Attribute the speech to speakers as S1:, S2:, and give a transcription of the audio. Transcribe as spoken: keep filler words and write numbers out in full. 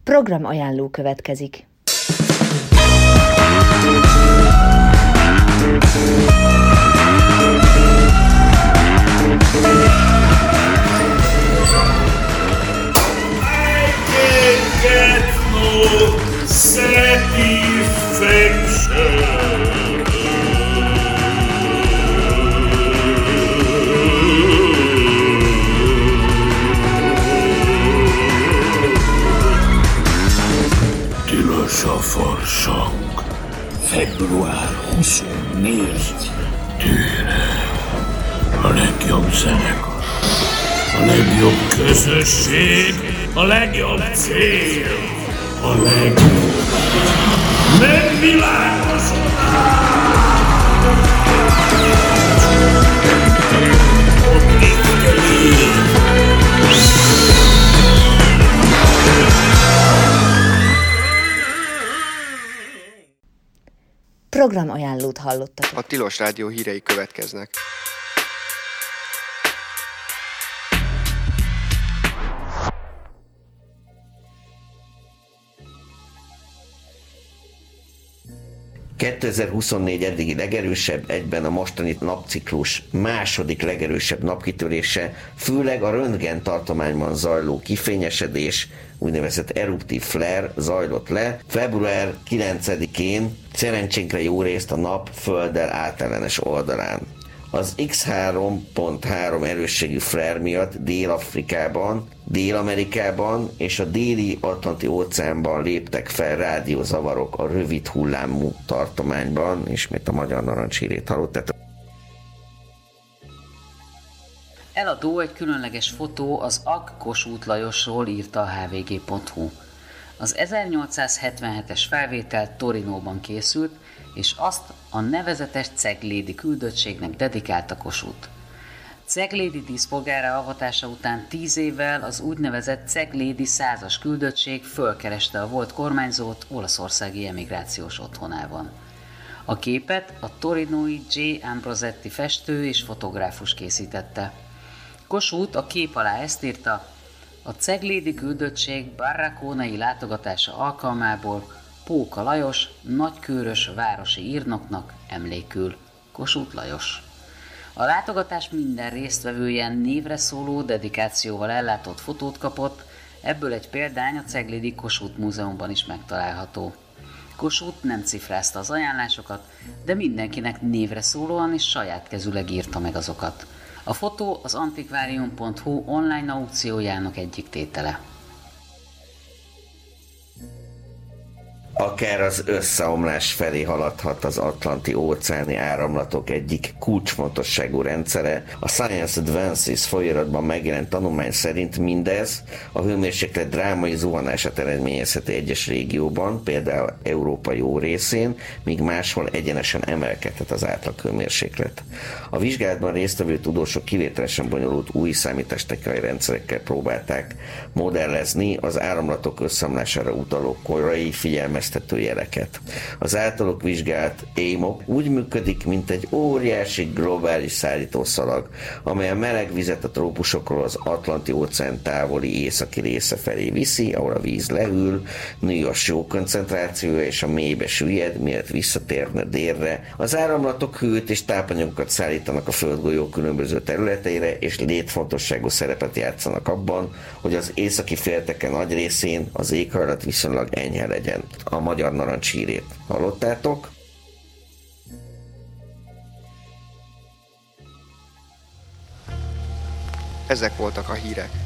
S1: Program ajánló következik.
S2: Tilos a farsang. február huszonnégy. Tűre. A legjobb zenekar. A legjobb közösség. A legjobb cél. A legjobb megvilágosodás.
S1: Program ajánlót hallottak.
S3: A Tilos Rádió hírei következnek.
S4: kétezer-huszonnégy eddigi legerősebb, egyben a mostani napciklus második legerősebb napkitörése, főleg a röntgen tartományban zajló kifényesedés, úgynevezett eruptív flare zajlott le. február kilencedikén szerencsénkre jó részt a nap Földdel átellenes oldalán. Az iksz három pont három erősségű flare miatt Dél-Afrikában, Dél-Amerikában és a déli Atlanti óceánban léptek fel rádiózavarok a rövid hullámú tartományban, ismét a magyar narancshírét hallottátok.
S5: Eladó egy különleges fotó az á ká Kossuth Lajosról, írta a há vé gé pont hú. Az ezernyolcszázhetvenhetes felvétel Torinóban készült, és azt a nevezetes ceglédi küldöttségnek dedikálta Kossuth. Ceglédi díszpolgárrá avatása után tíz évvel az úgynevezett ceglédi százas küldöttség fölkereste a volt kormányzót olaszországi emigrációs otthonában. A képet a torinói J. Ambrosetti festő és fotográfus készítette. Kossuth a kép alá ezt írta: a ceglédi küldöttség barraconai látogatása alkalmából Póka Lajos, nagykőrös városi írnoknak emlékül. Kossuth Lajos. A látogatás minden résztvevője névre szóló dedikációval ellátott fotót kapott, ebből egy példány a Ceglédi Kossuth Múzeumban is megtalálható. Kossuth nem cifrázta az ajánlásokat, de mindenkinek névre szólóan és saját kezüleg írta meg azokat. A fotó az antikvárium pont hú online aukciójának egyik tétele.
S4: Akár az összeomlás felé haladhat az atlanti óceáni áramlatok egyik kulcsfontosságú rendszere. A Science Advances folyiratban megjelent tanulmány szerint mindez a hőmérséklet drámai zuhanását eredményezheti egyes régióban, például Európa jó részén, míg máshol egyenesen emelkedhet az átlag hőmérséklet. A vizsgálatban résztvevő tudósok kivételesen bonyolult új számítástechnikai rendszerekkel próbálták modellezni az áramlatok összeomlására utaló korai figyelmeztető jeleket. Az általuk vizsgált émok úgy működik, mint egy óriási globális szállítószalag, amely a meleg vizet a trópusokról az Atlanti óceán távoli északi része felé viszi, ahol a víz leül, nő a só koncentrációja és a mélybe süllyed, mielőtt visszatérne délre. Az áramlatok hőt és tápanyagokat szállítanak a földgolyó különböző területeire, és létfontosságú szerepet játszanak abban, hogy az északi félteke nagy részén az éghajlat viszonylag enyhe legyen. A magyar narancshírét hallottátok?
S3: Ezek voltak a hírek.